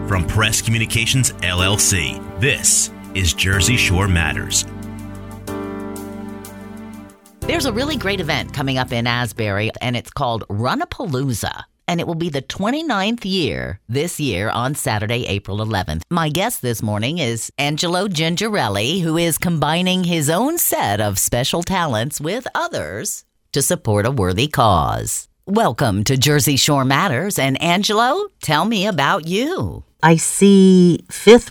From Press Communications, LLC, this is Jersey Shore Matters. There's a really great event coming up in Asbury, and it's called Runapalooza. And it will be the 29th year this year on Saturday, April 11th. My guest this morning is Angelo Gingerelli, who is combining his own set of special talents with others to support a worthy cause. Welcome to Jersey Shore Matters. And Angelo, tell me about you. I see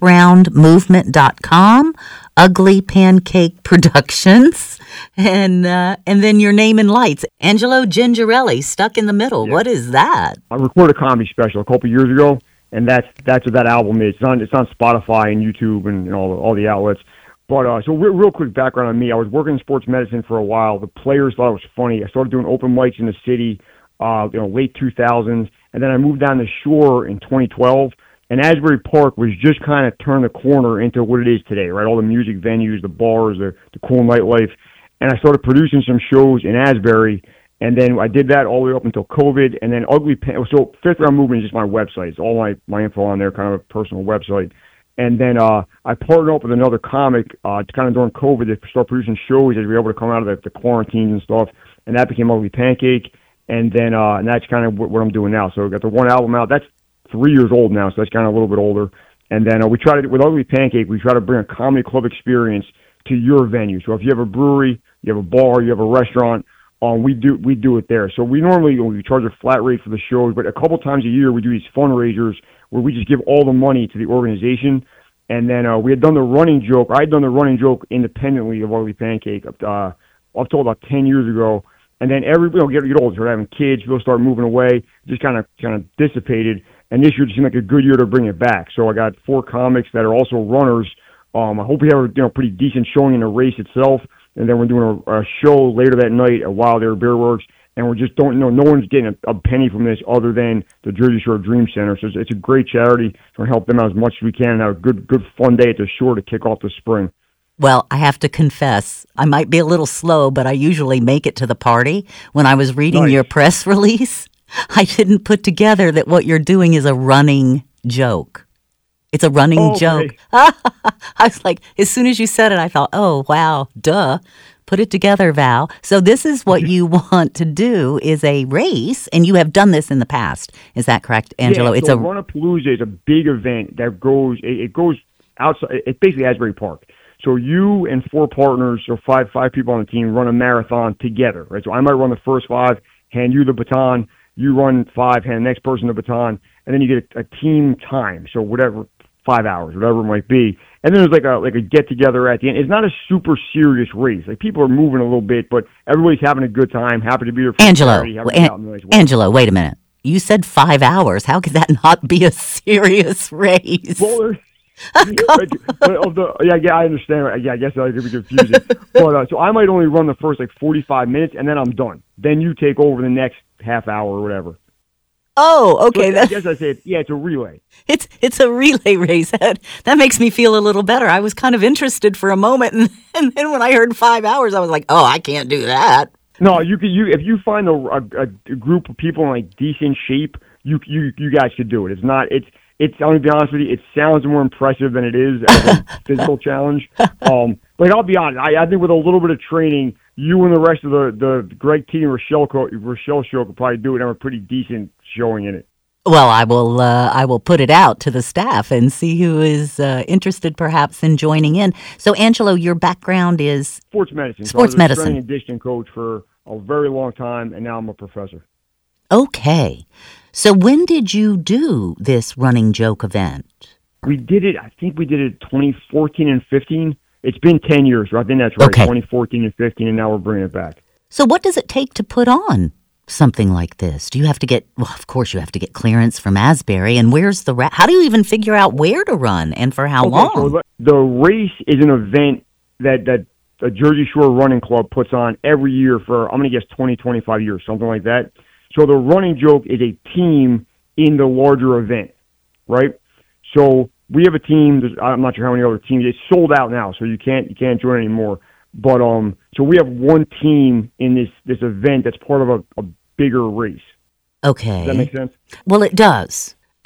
fifthroundmovement.com, Ugly Pancake Productions, and then your name in lights, Angelo Gingerelli, Stuck in the Middle. Yeah. What is that? I recorded a comedy special a couple years ago, and that's what that album is. It's on Spotify and YouTube and all the outlets. But so real quick background on me. I was working in sports medicine for a while. The players thought it was funny. I started doing open mics in the city, late 2000s, and then I moved down the shore in 2012. And Asbury Park was just kind of turned the corner into what it is today, right? All the music venues, the bars, the cool nightlife. And I started producing some shows in Asbury, and then I did that all the way up until COVID. And then so Fifth Round Movement is just my website. It's all my info on there, kind of a personal website. And then I partnered up with another comic kind of during COVID to start producing shows as we were able to come out of the quarantines and stuff. And that became Ugly Pancake. And then and that's kind of what I'm doing now. So I got the one album out. That's 3 years old now, so that's kind of a little bit older. And then we try to, with Ugly Pancake, we try to bring a comedy club experience to your venue. So if you have a brewery, you have a bar, you have a restaurant, we do it there. So we normally we charge a flat rate for the shows, but a couple times a year we do these fundraisers where we just give all the money to the organization. And then we had done the running joke. I had done the running joke independently of Ugly Pancake up to about 10 years ago. And then everybody get older, start having kids, people start moving away, just kind of dissipated. And this year just seemed like a good year to bring it back. So I got 4 comics that are also runners. I hope we have a pretty decent showing in the race itself. And then we're doing a show later that night at Wild Air Beer Works. And we just don't know, no one's getting a penny from this other than the Jersey Shore Dream Center. So it's a great charity. So we help them out as much as we can and have a good fun day at the shore to kick off the spring. Well, I have to confess, I might be a little slow, but I usually make it to the party. When I was reading your press release, I didn't put together that what you're doing is a running joke. It's a running joke. I was like, as soon as you said it, I thought, oh, wow, duh. Put it together, Val. So this is what you want to do is a race, and you have done this in the past. Is that correct, Angelo? Yeah, so Runapalooza is a big event that goes outside. It's basically Asbury Park. So you and 4 partners, or five people on the team, run a marathon together, right? So I might run the first 5, hand you the baton. You run 5, hand the next person the baton, and then you get a team time. So whatever, 5 hours, whatever it might be. And then there's like a get together at the end. It's not a super serious race. Like people are moving a little bit, but everybody's having a good time. Happy to be there. Angelo, wait a minute. You said 5 hours. How could that not be a serious race? Well, I understand. Yeah, I guess that could be confusing. But so I might only run the first 45 minutes, and then I'm done. Then you take over the next half hour or whatever. Oh, okay. So I guess I said, it's a relay. It's a relay race. That makes me feel a little better. I was kind of interested for a moment, and then when I heard 5 hours, I was like, oh, I can't do that. No, if you find a group of people in decent shape, you guys could do it. It's not. I'm gonna be honest with you. It sounds more impressive than it is as a physical challenge. I'll be honest. I think with a little bit of training, you and the rest of the Greg T and Rochelle show could probably do it and have a pretty decent showing in it. Well, I will put it out to the staff and see who is interested, perhaps, in joining in. So, Angelo, your background is sports medicine. Sports medicine. I was a medicine. strength and conditioning coach for a very long time, and now I'm a professor. Okay. So when did you do this running joke event? We did it, I think we did it 2014 and 15. It's been 10 years, so I think that's right, okay. 2014 and 15, and now we're bringing it back. So what does it take to put on something like this? Do you have to get, well, of course you have to get clearance from Asbury, and where's the, how do you even figure out where to run and for how long? So the race is an event that the Jersey Shore Running Club puts on every year for, I'm going to guess 20, 25 years, something like that. So the running joke is a team in the larger event, right? So we have a team. I'm not sure how many other teams. It's sold out now, so you can't join anymore. But so we have one team in this event that's part of a bigger race. Okay. Does that make sense? Well, it does.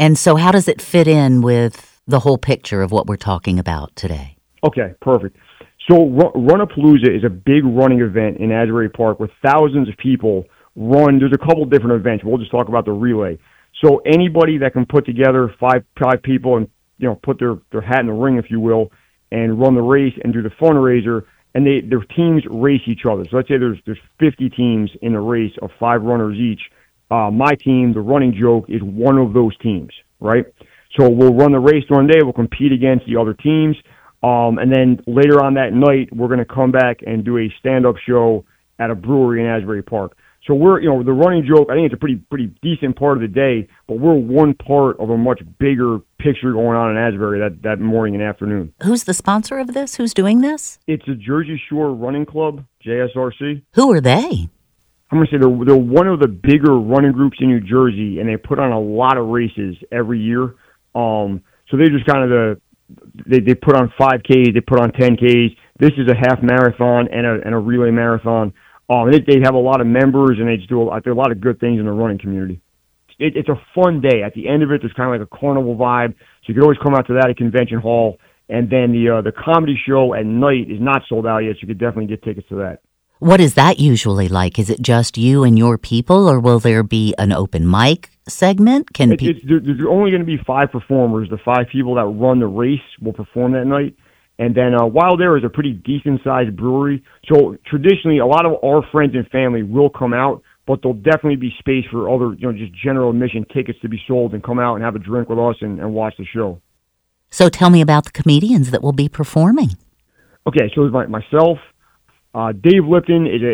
And so how does it fit in with the whole picture of what we're talking about today? Okay, perfect. So Runapalooza is a big running event in Asbury Park where thousands of people run. There's a couple different events. We'll just talk about the relay. So anybody that can put together five people and put their hat in the ring, if you will, and run the race and do the fundraiser, and their teams race each other. So let's say there's 50 teams in a race of 5 runners each. My team, the Running Joke, is one of those teams, right? So we'll run the race one day. We'll compete against the other teams. And then later on that night, we're going to come back and do a stand-up show at a brewery in Asbury Park. So we're, the Running Joke, I think it's a pretty decent part of the day, but we're one part of a much bigger picture going on in Asbury that morning and afternoon. Who's the sponsor of this? Who's doing this? It's the Jersey Shore Running Club, JSRC. Who are they? I'm going to say they're one of the bigger running groups in New Jersey, and they put on a lot of races every year. So they just kind of they put on 5Ks, they put on 10Ks. This is a half marathon and a relay marathon. They have a lot of members, and they just do a lot of good things in the running community. It's a fun day. At the end of it, there's kind of like a carnival vibe, so you can always come out to that at Convention Hall. And then the comedy show at night is not sold out yet, so you could definitely get tickets to that. What is that usually like? Is it just you and your people, or will there be an open mic segment? There's only going to be 5 performers. The 5 people that run the race will perform that night. And then Wild Air is a pretty decent-sized brewery. So traditionally, a lot of our friends and family will come out, but there'll definitely be space for other, just general admission tickets to be sold and come out and have a drink with us and watch the show. So tell me about the comedians that will be performing. Okay, so it's myself. Dave Lipton he's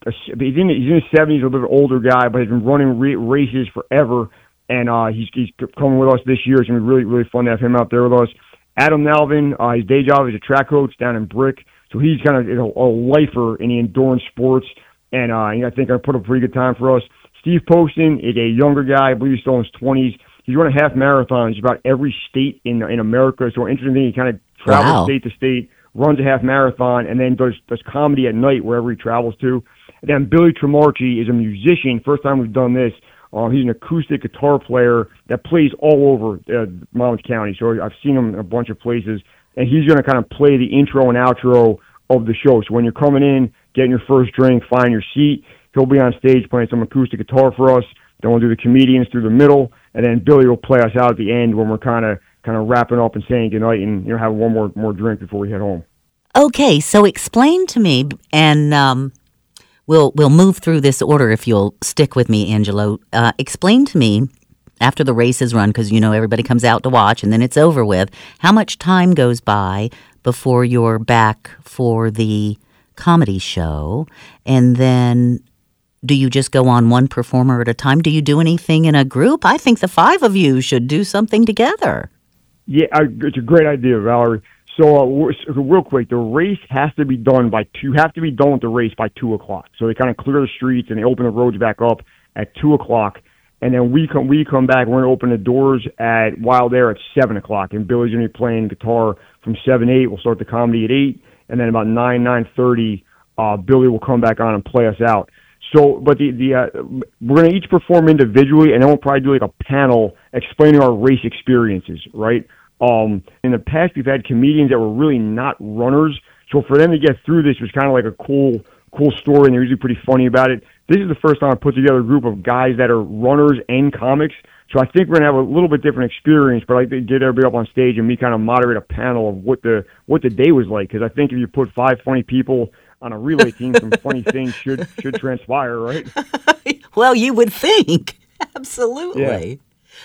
in his 70s, a little bit older guy, but he's been running races forever, and he's coming with us this year. It's going to be really, really fun to have him out there with us. Adam Nalvin, his day job is a track coach down in Brick, so he's kind of a lifer in the endurance sports, and I think I put a pretty good time for us. Steve Poston is a younger guy. I believe he's still in his 20s. He's run a half marathon. He's about every state in America, so interesting thing, he kind of travels state to state, runs a half marathon, and then does comedy at night wherever he travels to. And then Billy Tremarchi is a musician. First time we've done this. He's an acoustic guitar player that plays all over Monmouth County. So I've seen him in a bunch of places. And he's going to kind of play the intro and outro of the show. So when you're coming in, getting your first drink, find your seat, he'll be on stage playing some acoustic guitar for us. Then we'll do the comedians through the middle. And then Billy will play us out at the end when we're kind of wrapping up and saying goodnight and have one more drink before we head home. Okay, so explain to me, and we'll move through this order if you'll stick with me, Angelo. Explain to me, after the race is run, because everybody comes out to watch and then it's over with, how much time goes by before you're back for the comedy show, and then do you just go on one performer at a time? Do you do anything in a group? I think the 5 of you should do something together. Yeah, it's a great idea, Valerie. So real quick, the race has to be done by 2. You have to be done with the race by 2:00. So they kind of clear the streets and they open the roads back up at 2:00. And then we come back. We're going to open the doors at Wild Air at 7:00. And Billy's going to be playing guitar from 7 to 8. We'll start the comedy at 8. And then about 9:30, Billy will come back on and play us out. So, but we're going to each perform individually, and then we'll probably do like a panel explaining our race experiences, right? In the past, we've had comedians that were really not runners, so for them to get through this was kind of like a cool story, and they're usually pretty funny about it. This is the first time I put together a group of guys that are runners and comics, so I think we're going to have a little bit different experience, but I like to get everybody up on stage and me kind of moderate a panel of what the day was like, because I think if you put 5 funny people on a relay team, some funny things should transpire, right? Well, you would think. Absolutely. Yeah.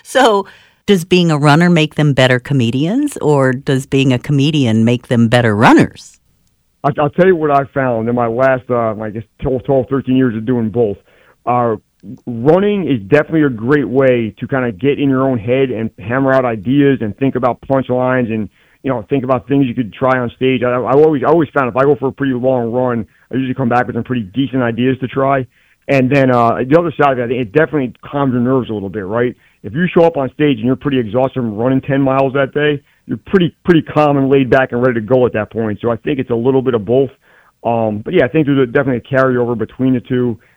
So does being a runner make them better comedians, or does being a comedian make them better runners? I'll tell you what I found in my last, 12, 13 years of doing both. Running is definitely a great way to kind of get in your own head and hammer out ideas and think about punchlines and, think about things you could try on stage. I always found if I go for a pretty long run, I usually come back with some pretty decent ideas to try. And then the other side of it, I think it definitely calms your nerves a little bit, right? If you show up on stage and you're pretty exhausted from running 10 miles that day, you're pretty calm and laid back and ready to go at that point. So I think it's a little bit of both. But yeah, I think there's definitely a carryover between the two.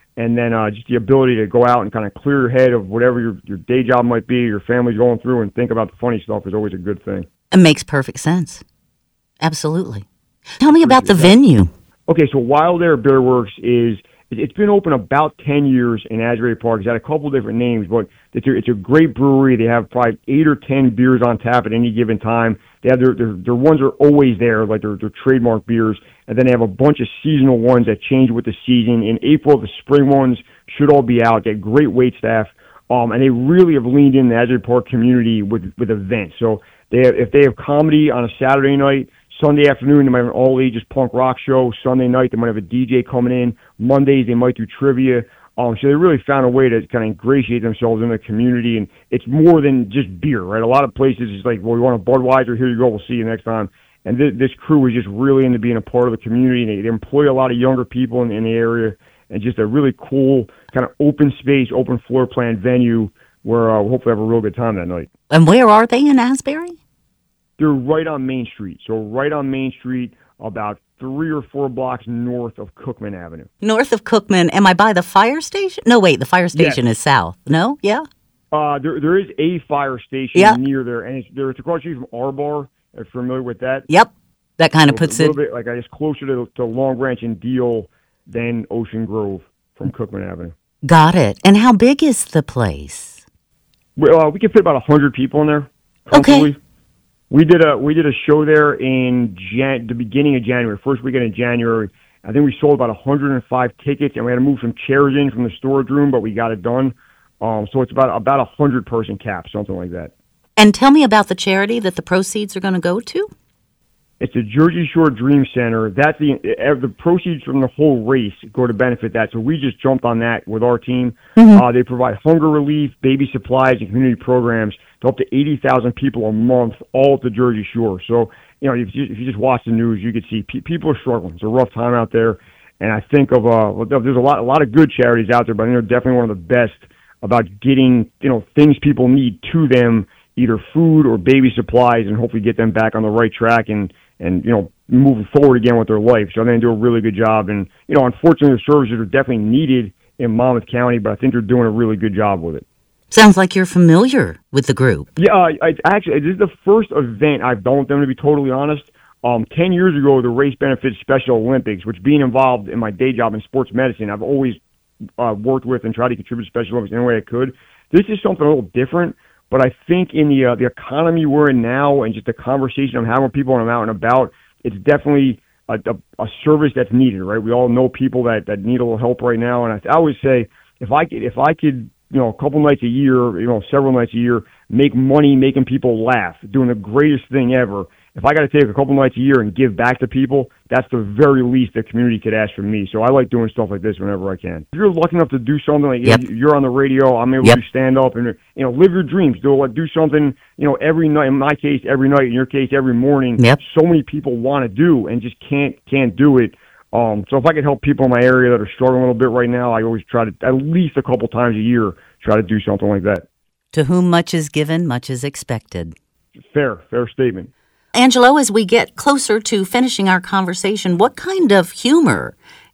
and then just the ability to go out and kind of clear your head of whatever your day job might be, your family's going through, and think about the funny stuff is always a good thing. It makes perfect sense. Absolutely. Tell me about the venue. Okay, so Wild Air Beer Works it's been open about 10 years in Asbury Park. It's had a couple different names, but it's a great brewery. They have probably 8 or 10 beers on tap at any given time. They have their ones are always there, like their trademark beers, and then they have a bunch of seasonal ones that change with the season. In April, the spring ones should all be out. They have great wait staff, and they really have leaned in the Asbury Park community with events. So if they have comedy on a Saturday night, Sunday afternoon, they might have an all-ages punk rock show. Sunday night, they might have a DJ coming in. Mondays, they might do trivia. So they really found a way to kind of ingratiate themselves in the community, and it's more than just beer, right? A lot of places, it's like, well, we want a Budweiser, here you go, we'll see you next time. And this crew is just really into being a part of the community, and they employ a lot of younger people in the area, and just a really cool kind of open space, open floor plan venue where we'll hopefully have a real good time that night. And where are they in Asbury? They're right on Main Street. So right on Main Street, about 3 or 4 blocks north of Cookman Avenue. North of Cookman. Am I by the fire station? No, wait, the fire station is south. No? Yeah? There is a fire station near there, and it's across the street from R-Bar. If you're familiar with that. Yep. That kind of puts it... a it... little bit, like, I guess, closer to Long Branch and Deal than Ocean Grove from Cookman Avenue. Got it. And how big is the place? We can fit about 100 people in there. Okay. We did a show there in the beginning of January, first weekend of January. I think we sold about 105 tickets, and we had to move some chairs in from the storage room, but we got it done. So it's about 100-person cap, something like that. And tell me about the charity that the proceeds are going to go to. It's the Jersey Shore Dream Center. That's the proceeds from the whole race go to benefit that. So we just jumped on that with our team. Mm-hmm. They provide hunger relief, baby supplies, and community programs to up to 80,000 people a month, all at the Jersey Shore. So, if you just watch the news, you could see people are struggling. It's a rough time out there. And I think there's a lot of good charities out there, but I think they're definitely one of the best about getting, things people need to them, either food or baby supplies, and hopefully get them back on the right track and moving forward again with their life. So I think they do a really good job. And, unfortunately, the services are definitely needed in Monmouth County, but I think they're doing a really good job with it. Sounds like you're familiar with the group. Yeah, actually, this is the first event I've done with them, to be totally honest. 10 years ago, the Race Benefits Special Olympics, which being involved in my day job in sports medicine, I've always worked with and tried to contribute to Special Olympics any way I could. This is something a little different. But I think in the economy we're in now and just the conversation I'm having with people when I'm out and about, it's definitely a service that's needed, right? We all know people that need a little help right now. And I always say, if I could, a couple nights a year, several nights a year, make money making people laugh, doing the greatest thing ever. If I got to take a couple nights a year and give back to people, that's the very least the community could ask from me. So I like doing stuff like this whenever I can. If you're lucky enough to do something like you're on the radio, I'm able to stand up and live your dreams. Do something every night. In my case, every night. In your case, every morning. So many people want to do and just can't do it. So if I could help people in my area that are struggling a little bit right now, I always try to at least a couple times a year try to do something like that. To whom much is given, much is expected. Fair statement. Angelo, as we get closer to finishing our conversation, what kind of humor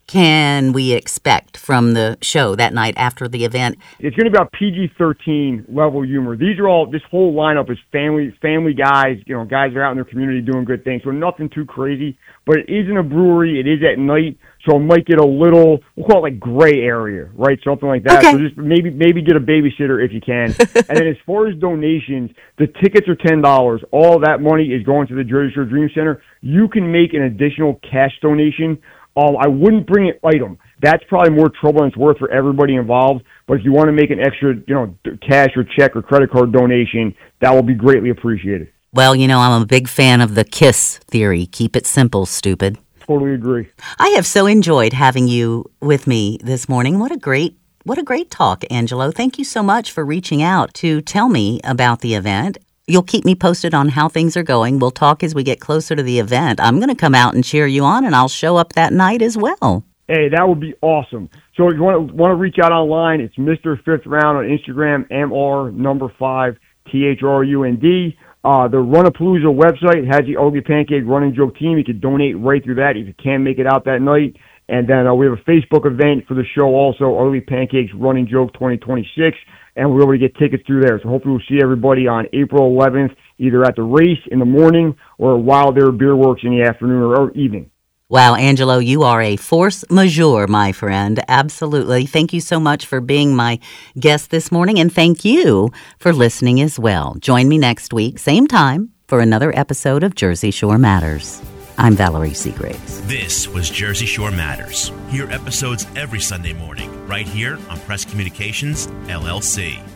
can we expect from the show that night after the event? It's going to be about PG-13 level humor. This whole lineup is family guys, guys that are out in their community doing good things. So nothing too crazy, but it is in a brewery. It is at night, so it might get a little, we'll call it like gray area, right? Something like that. Okay. So just maybe get a babysitter if you can. And then as far as donations, the tickets are $10. All that money is going to the Jersey Shore Dream Center. You can make an additional cash donation. I wouldn't bring an item. That's probably more trouble than it's worth for everybody involved. But if you want to make an extra, cash or check or credit card donation, that will be greatly appreciated. Well, I'm a big fan of the KISS theory. Keep it simple, stupid. Totally agree. I have so enjoyed having you with me this morning. What a great talk, Angelo. Thank you so much for reaching out to tell me about the event. You'll keep me posted on how things are going. We'll talk as we get closer to the event. I'm going to come out and cheer you on, and I'll show up that night as well. Hey, that would be awesome. So if you want to reach out online, it's Mr. Fifth Round on Instagram, MR5 THRUND. The Runapalooza website has the Ugly Pancake Running Joke team. You can donate right through that if you can't make it out that night. And then we have a Facebook event for the show also, Early Pancakes Running Joke 2026, and we're able to get tickets through there. So hopefully we'll see everybody on April 11th, either at the race in the morning or while there are beer works in the afternoon or evening. Wow, Angelo, you are a force majeure, my friend. Absolutely. Thank you so much for being my guest this morning, and thank you for listening as well. Join me next week, same time, for another episode of Jersey Shore Matters. I'm Valerie Seagraves. This was Jersey Shore Matters. Hear episodes every Sunday morning, right here on Press Communications, LLC.